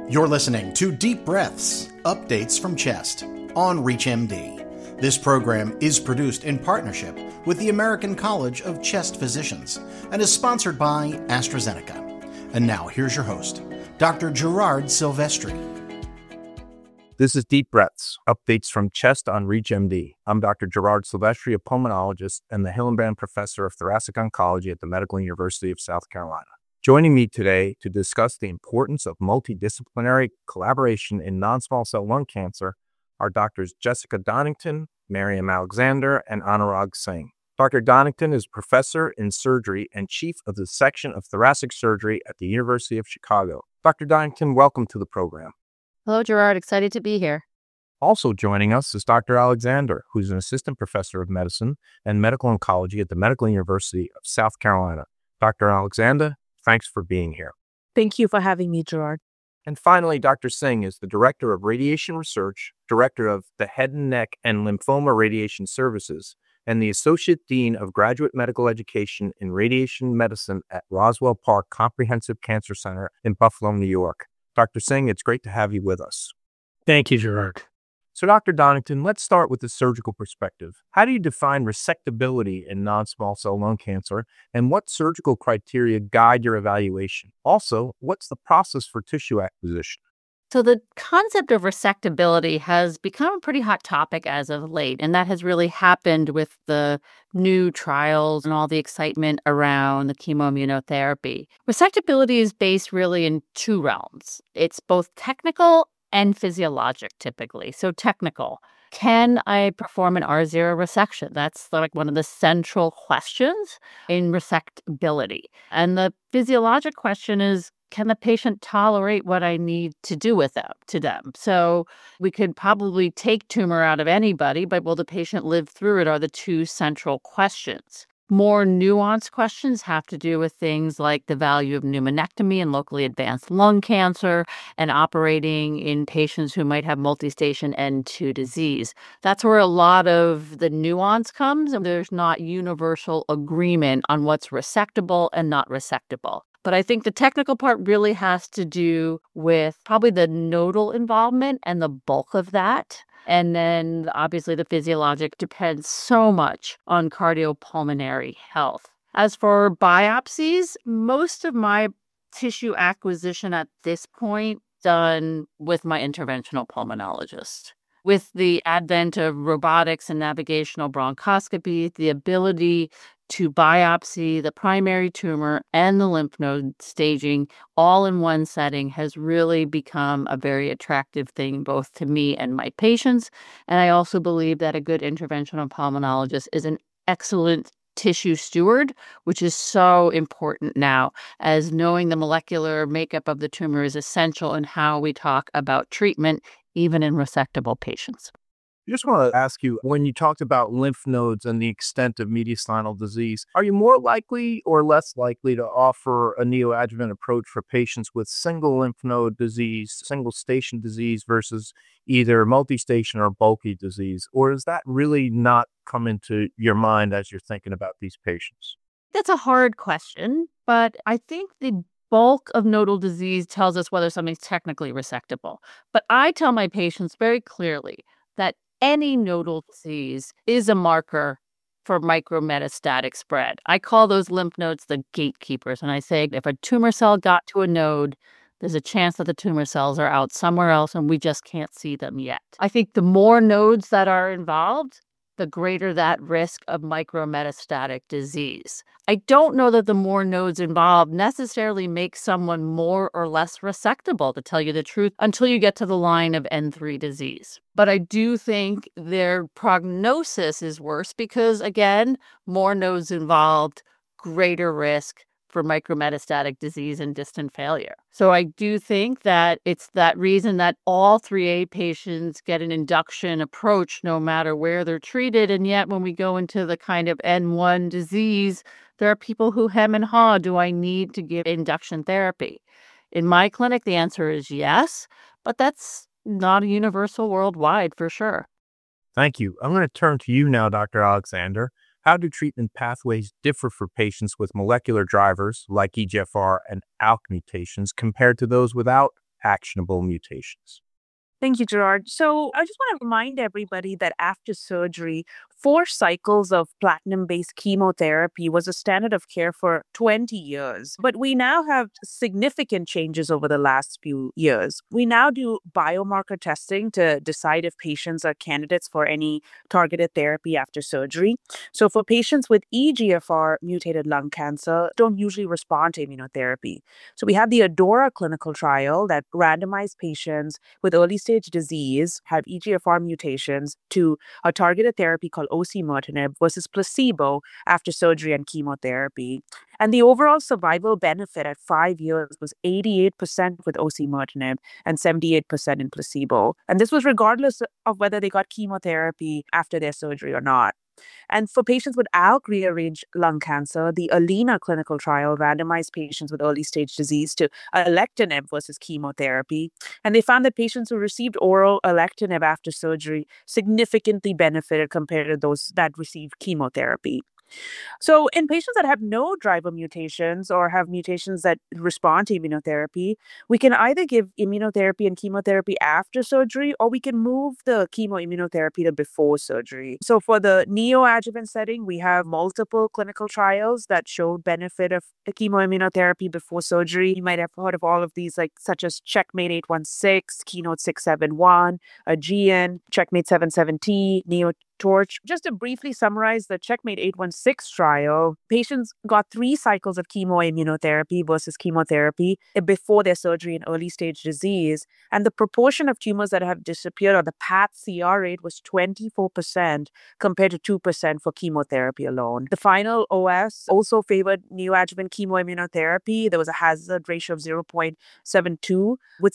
You're listening to Deep Breaths, Updates from Chest on ReachMD. This program is produced in partnership with the American College of Chest Physicians and is sponsored by AstraZeneca. And now here's your host, Dr. Gerard Silvestri. This is Deep Breaths, Updates from Chest on ReachMD. I'm Dr. Gerard Silvestri, a pulmonologist and the Hillenbrand Professor of Thoracic Oncology at the Medical University of South Carolina. Joining me today to discuss the importance of multidisciplinary collaboration in non-small cell lung cancer are Drs. Jessica Donnington, Mariam Alexander, and Anurag Singh. Dr. Donnington is professor in surgery and chief of the section of thoracic surgery at the University of Chicago. Dr. Donnington, welcome to the program. Hello, Gerard. Excited to be here. Also joining us is Dr. Alexander, who's an assistant professor of medicine and medical oncology at the Medical University of South Carolina. Dr. Alexander, thanks for being here. Thank you for having me, Gerard. And finally, Dr. Singh is the Director of Radiation Research, Director of the Head and Neck and Lymphoma Radiation Services, and the Associate Dean of Graduate Medical Education in Radiation Medicine at Roswell Park Comprehensive Cancer Center in Buffalo, New York. Dr. Singh, it's great to have you with us. Thank you, Gerard. So, Dr. Donnington, let's start with the surgical perspective. How do you define resectability in non-small cell lung cancer, and what surgical criteria guide your evaluation? Also, what's the process for tissue acquisition? So the concept of resectability has become a pretty hot topic as of late, and that has really happened with the new trials and all the excitement around the chemoimmunotherapy. Resectability is based really in two realms. It's both technical and physiologic, typically. So technical. Can I perform an R0 resection? That's like one of the central questions in resectability. And the physiologic question is, can the patient tolerate what I need to do with them, to them? So we could probably take tumor out of anybody, but will the patient live through it are the two central questions. More nuanced questions have to do with things like the value of pneumonectomy in locally advanced lung cancer and operating in patients who might have multistage N2 disease. That's where a lot of the nuance comes, and there's not universal agreement on what's resectable and not resectable. But I think the technical part really has to do with probably the nodal involvement and the bulk of that. And then obviously the physiologic depends so much on cardiopulmonary health. As for biopsies, most of my tissue acquisition at this point done with my interventional pulmonologist. With the advent of robotics and navigational bronchoscopy, the ability to biopsy the primary tumor and the lymph node staging all in one setting has really become a very attractive thing both to me and my patients. And I also believe that a good interventional pulmonologist is an excellent tissue steward, which is so important now, as knowing the molecular makeup of the tumor is essential in how we talk about treatment, even in resectable patients. I just want to ask you, when you talked about lymph nodes and the extent of mediastinal disease, are you more likely or less likely to offer a neoadjuvant approach for patients with single lymph node disease, single station disease versus either multi-station or bulky disease? Or does that really not come into your mind as you're thinking about these patients? That's a hard question, but I think the bulk of nodal disease tells us whether something's technically resectable. But I tell my patients very clearly that any nodal disease is a marker for micrometastatic spread. I call those lymph nodes the gatekeepers. And I say if a tumor cell got to a node, there's a chance that the tumor cells are out somewhere else and we just can't see them yet. I think the more nodes that are involved, the greater that risk of micrometastatic disease. I don't know that the more nodes involved necessarily make someone more or less resectable, to tell you the truth, until you get to the line of N3 disease. But I do think their prognosis is worse because, again, more nodes involved, greater risk for micrometastatic disease and distant failure. So I do think that it's that reason that all 3A patients get an induction approach no matter where they're treated. And yet when we go into the kind of N1 disease, there are people who hem and haw, do I need to give induction therapy? In my clinic, the answer is yes, but that's not a universal worldwide for sure. Thank you. I'm going to turn to you now, Dr. Alexander. How do treatment pathways differ for patients with molecular drivers like EGFR and ALK mutations compared to those without actionable mutations. Thank you, Gerard. So I just want to remind everybody that after surgery, 4 cycles of platinum-based chemotherapy was a standard of care for 20 years. But we now have significant changes over the last few years. We now do biomarker testing to decide if patients are candidates for any targeted therapy after surgery. So for patients with EGFR mutated lung cancer, don't usually respond to immunotherapy. So we have the ADAURA clinical trial that randomized patients with early stage disease have EGFR mutations to a targeted therapy called osimertinib versus placebo after surgery and chemotherapy. And the overall survival benefit at 5 years was 88% with osimertinib and 78% in placebo. And this was regardless of whether they got chemotherapy after their surgery or not. And for patients with ALK-rearranged lung cancer, the ALINA clinical trial randomized patients with early stage disease to alectinib versus chemotherapy. And they found that patients who received oral alectinib after surgery significantly benefited compared to those that received chemotherapy. So, in patients that have no driver mutations or have mutations that respond to immunotherapy, we can either give immunotherapy and chemotherapy after surgery, or we can move the chemoimmunotherapy to before surgery. So, for the neoadjuvant setting, we have multiple clinical trials that show benefit of chemoimmunotherapy before surgery. You might have heard of all of these, like such as Checkmate 816, Keynote 671, Aegean, Checkmate 77T, NeoTorch. Just to briefly summarize the Checkmate 816 trial, patients got 3 cycles of chemoimmunotherapy versus chemotherapy before their surgery in early stage disease. And the proportion of tumors that have disappeared, or the PATH CR rate, was 24% compared to 2% for chemotherapy alone. The final OS also favored neoadjuvant chemoimmunotherapy. There was a hazard ratio of 0.72, with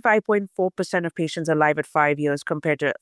65.4% of patients alive at 5 years compared to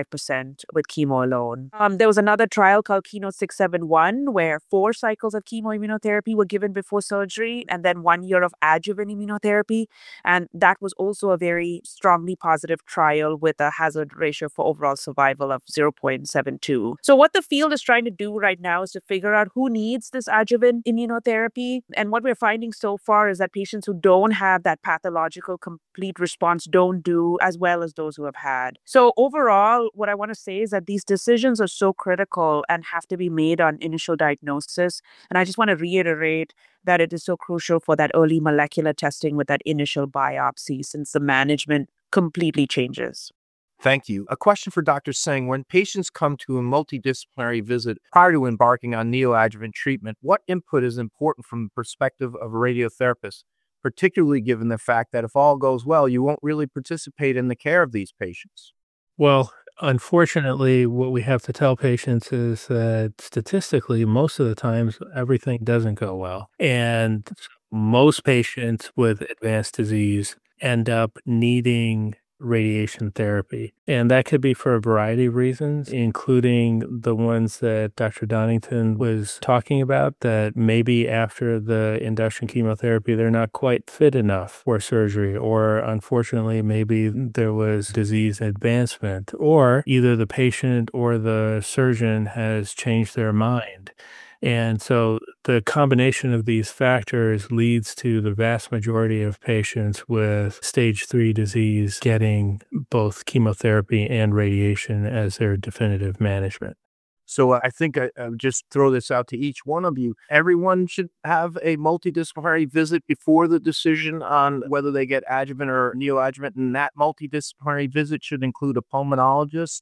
55% with chemo alone. There was another trial called Keynote 671 where 4 cycles of chemoimmunotherapy were given before surgery and then 1 year of adjuvant immunotherapy. And that was also a very strongly positive trial with a hazard ratio for overall survival of 0.72. So what the field is trying to do right now is to figure out who needs this adjuvant immunotherapy. And what we're finding so far is that patients who don't have that pathological complete response don't do as well as those who have had. So overall, what I want to say is that these decisions are so critical and have to be made on initial diagnosis. And I just want to reiterate that it is so crucial for that early molecular testing with that initial biopsy, since the management completely changes. Thank you. A question for Dr. Singh. When patients come to a multidisciplinary visit prior to embarking on neoadjuvant treatment, what input is important from the perspective of a radiotherapist, particularly given the fact that if all goes well, you won't really participate in the care of these patients? Well, unfortunately, what we have to tell patients is that statistically, most of the times, everything doesn't go well. And most patients with advanced disease end up needing radiation therapy. And that could be for a variety of reasons, including the ones that Dr. Donington was talking about, that maybe after the induction chemotherapy, they're not quite fit enough for surgery, or unfortunately, maybe there was disease advancement, or either the patient or the surgeon has changed their mind. And so the combination of these factors leads to the vast majority of patients with stage 3 disease getting both chemotherapy and radiation as their definitive management. So I think I just throw this out to each one of you. Everyone should have a multidisciplinary visit before the decision on whether they get adjuvant or neoadjuvant. And that multidisciplinary visit should include a pulmonologist,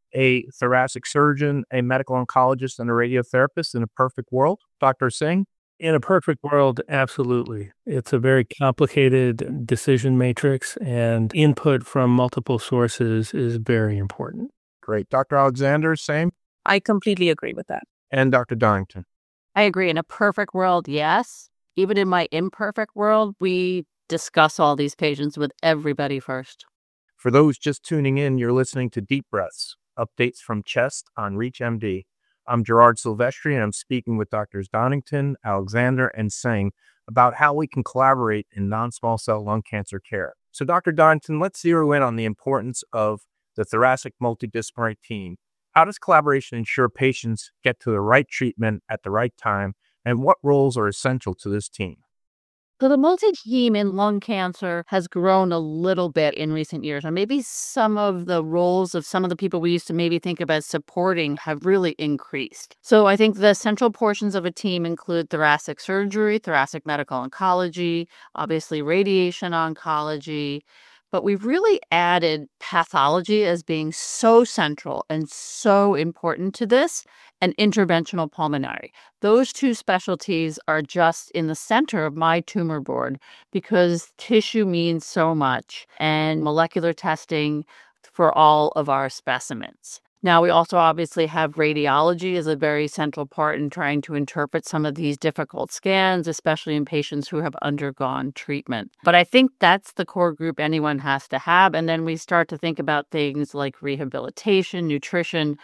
a thoracic surgeon, a medical oncologist, and a radiotherapist in a perfect world. Dr. Singh? In a perfect world, absolutely. It's a very complicated decision matrix, and input from multiple sources is very important. Great. Dr. Alexander, same? I completely agree with that. And Dr. Donington? I agree. In a perfect world, yes. Even in my imperfect world, we discuss all these patients with everybody first. For those just tuning in, you're listening to Deep Breaths, updates from CHEST on ReachMD. I'm Gerard Silvestri, and I'm speaking with Drs. Donington, Alexander, and Singh about how we can collaborate in non-small cell lung cancer care. So, Dr. Donington, let's zero in on the importance of the thoracic multidisciplinary team. How does collaboration ensure patients get to the right treatment at the right time, and what roles are essential to this team? So the multi-heme in lung cancer has grown a little bit in recent years, and maybe some of the roles of some of the people we used to maybe think of as supporting have really increased. So I think the central portions of a team include thoracic surgery, thoracic medical oncology, obviously radiation oncology, but we've really added pathology as being so central and so important to this, and interventional pulmonary. Those two specialties are just in the center of my tumor board because tissue means so much and molecular testing for all of our specimens. Now, we also obviously have radiology as a very central part in trying to interpret some of these difficult scans, especially in patients who have undergone treatment. But I think that's the core group anyone has to have. And then we start to think about things like rehabilitation, nutrition,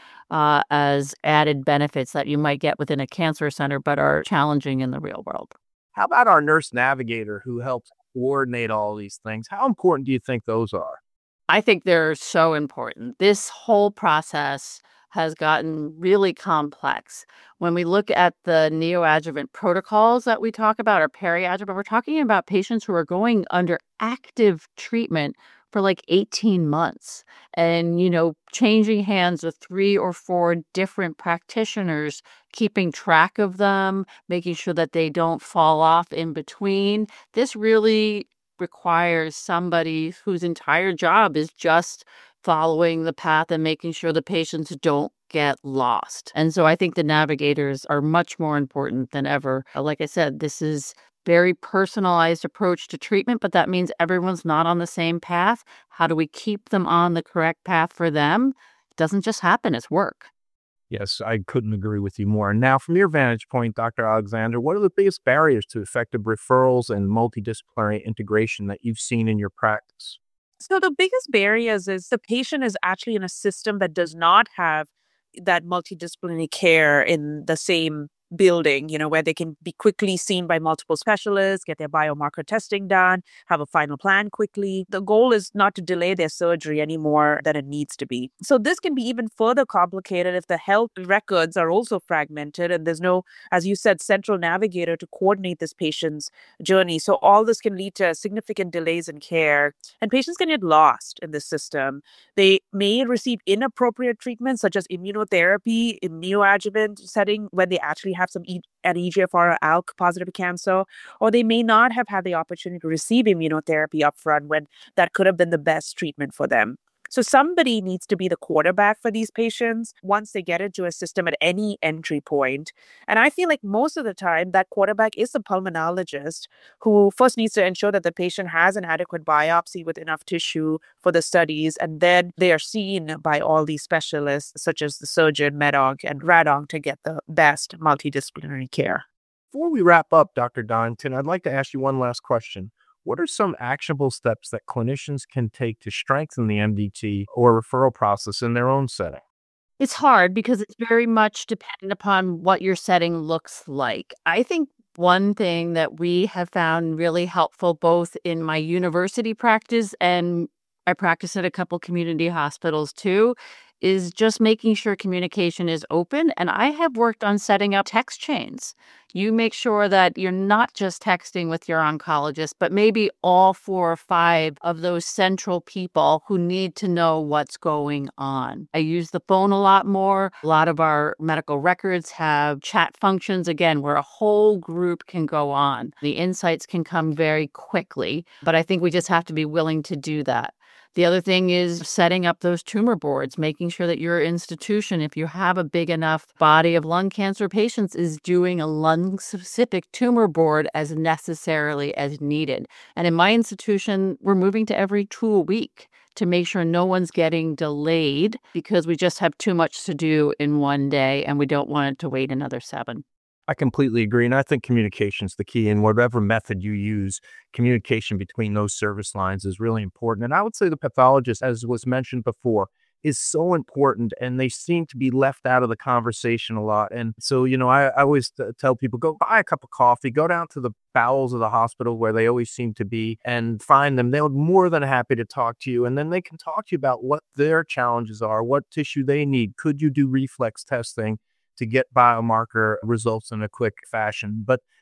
as added benefits that you might get within a cancer center, but are challenging in the real world. How about our nurse navigator who helps coordinate all these things? How important do you think those are? I think they're so important. This whole process has gotten really complex. When we look at the neoadjuvant protocols that we talk about, or periadjuvant, we're talking about patients who are going under active treatment for like 18 months and, changing hands with 3 or 4 different practitioners, keeping track of them, making sure that they don't fall off in between. This really requires somebody whose entire job is just following the path and making sure the patients don't get lost. And so I think the navigators are much more important than ever. Like I said, this is very personalized approach to treatment, but that means everyone's not on the same path. How do we keep them on the correct path for them? It doesn't just happen, it's work. Yes, I couldn't agree with you more. Now, from your vantage point, Dr. Alexander, what are the biggest barriers to effective referrals and multidisciplinary integration that you've seen in your practice? So the biggest barriers is the patient is actually in a system that does not have that multidisciplinary care in the same building, where they can be quickly seen by multiple specialists, get their biomarker testing done, have a final plan quickly. The goal is not to delay their surgery any more than it needs to be. So this can be even further complicated if the health records are also fragmented and there's no, as you said, central navigator to coordinate this patient's journey. So all this can lead to significant delays in care, and patients can get lost in the system. They may receive inappropriate treatments such as immunotherapy in neoadjuvant setting when they actually have an EGFR or ALK positive cancer, or they may not have had the opportunity to receive immunotherapy upfront when that could have been the best treatment for them. So somebody needs to be the quarterback for these patients once they get into a system at any entry point. And I feel like most of the time that quarterback is the pulmonologist who first needs to ensure that the patient has an adequate biopsy with enough tissue for the studies. And then they are seen by all these specialists, such as the surgeon, med-onc, and rad-onc, to get the best multidisciplinary care. Before we wrap up, Dr. Donington, I'd like to ask you one last question. What are some actionable steps that clinicians can take to strengthen the MDT or referral process in their own setting? It's hard because it's very much dependent upon what your setting looks like. I think one thing that we have found really helpful both in my university practice and I practice at a couple community hospitals too, is just making sure communication is open. And I have worked on setting up text chains. You make sure that you're not just texting with your oncologist, but maybe all 4 or 5 of those central people who need to know what's going on. I use the phone a lot more. A lot of our medical records have chat functions, again, where a whole group can go on. The insights can come very quickly, but I think we just have to be willing to do that. The other thing is setting up those tumor boards, making sure that your institution, if you have a big enough body of lung cancer patients, is doing a lung-specific tumor board as necessarily as needed. And in my institution, we're moving to every 2 a week to make sure no one's getting delayed because we just have too much to do in one day and we don't want it to wait another 7. I completely agree. And I think communication is the key. And whatever method you use, communication between those service lines is really important. And I would say the pathologist, as was mentioned before, is so important. And they seem to be left out of the conversation a lot. And so, I always tell people, go buy a cup of coffee, go down to the bowels of the hospital where they always seem to be and find them. They're more than happy to talk to you. And then they can talk to you about what their challenges are, what tissue they need. Could you do reflex testing to get biomarker results in a quick fashion? But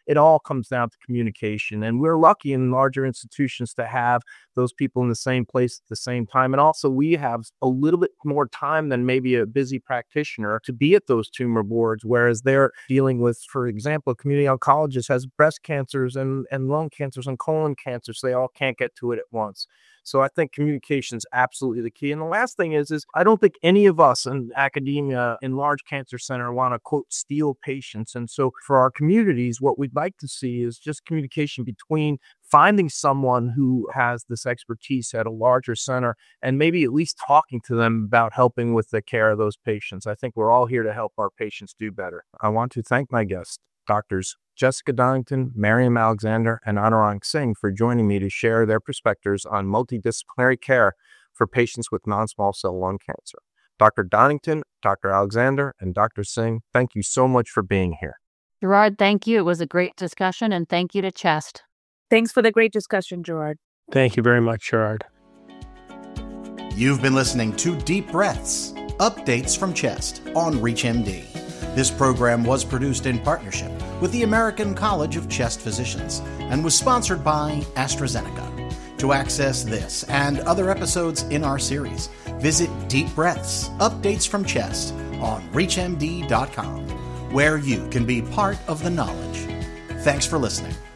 it all comes down to communication. And we're lucky in larger institutions to have those people in the same place at the same time. And also we have a little bit more time than maybe a busy practitioner to be at those tumor boards, whereas they're dealing with, for example, a community oncologist has breast cancers and lung cancers and colon cancers. So they all can't get to it at once. So I think communication is absolutely the key. And the last thing is I don't think any of us in academia in large cancer center want to, quote, steal patients. And so for our communities, what we'd like to see is just communication between finding someone who has this expertise at a larger center and maybe at least talking to them about helping with the care of those patients. I think we're all here to help our patients do better. I want to thank my guests, Doctors Jessica Donnington, Mariam Alexander, and Anurag Singh for joining me to share their perspectives on multidisciplinary care for patients with non-small cell lung cancer. Dr. Donnington, Dr. Alexander, and Dr. Singh, thank you so much for being here. Gerard, thank you. It was a great discussion, and thank you to CHEST. Thanks for the great discussion, Gerard. Thank you very much, Gerard. You've been listening to Deep Breaths, updates from CHEST on ReachMD. This program was produced in partnership with the American College of Chest Physicians and was sponsored by AstraZeneca. To access this and other episodes in our series, visit Deep Breaths, updates from CHEST on ReachMD.com, where you can be part of the knowledge. Thanks for listening.